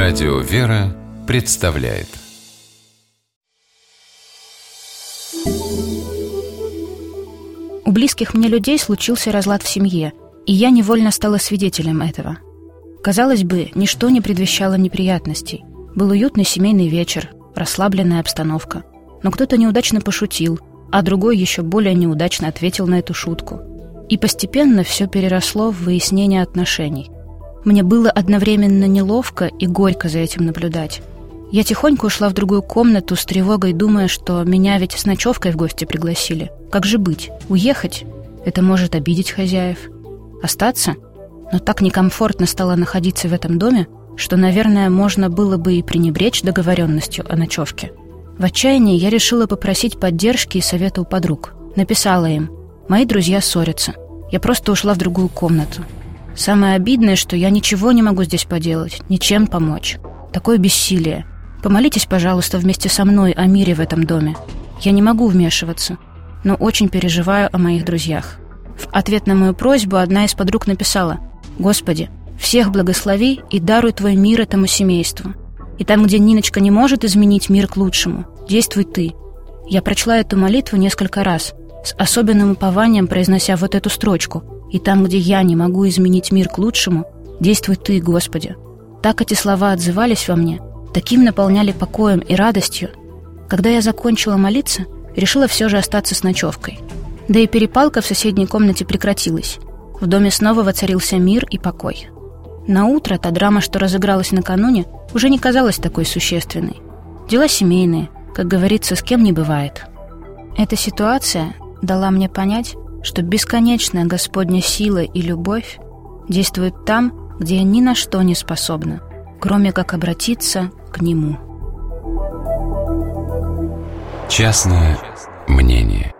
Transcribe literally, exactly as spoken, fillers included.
Радио «Вера» представляет. У близких мне людей случился разлад в семье, и я невольно стала свидетелем этого. Казалось бы, ничто не предвещало неприятностей. Был уютный семейный вечер, расслабленная обстановка. Но кто-то неудачно пошутил, а другой еще более неудачно ответил на эту шутку. И постепенно все переросло в выяснение отношений. Мне было одновременно неловко и горько за этим наблюдать. Я тихонько ушла в другую комнату с тревогой, думая, что меня ведь с ночевкой в гости пригласили. Как же быть? Уехать? Это может обидеть хозяев. Остаться? Но так некомфортно стало находиться в этом доме, что, наверное, можно было бы и пренебречь договоренностью о ночевке. В отчаянии я решила попросить поддержки и совета у подруг. Написала им: «Мои друзья ссорятся. Я просто ушла в другую комнату. Самое обидное, что я ничего не могу здесь поделать, ничем помочь. Такое бессилие. Помолитесь, пожалуйста, вместе со мной о мире в этом доме. Я не могу вмешиваться, но очень переживаю о моих друзьях». В ответ на мою просьбу одна из подруг написала: «Господи, всех благослови и даруй Твой мир этому семейству. И там, где Ниночка не может изменить мир к лучшему, действуй Ты». Я прочла эту молитву несколько раз, с особенным упованием произнося вот эту строчку: «И там, где я не могу изменить мир к лучшему, действуй Ты, Господи». Так эти слова отзывались во мне, таким наполняли покоем и радостью. Когда я закончила молиться, решила все же остаться с ночевкой. Да и перепалка в соседней комнате прекратилась. В доме снова воцарился мир и покой. На утро та драма, что разыгралась накануне, уже не казалась такой существенной. Дела семейные, как говорится, с кем не бывает. Эта ситуация дала мне понять, что бесконечная Господня сила и любовь действует там, где я ни на что не способна, кроме как обратиться к Нему. Частное мнение.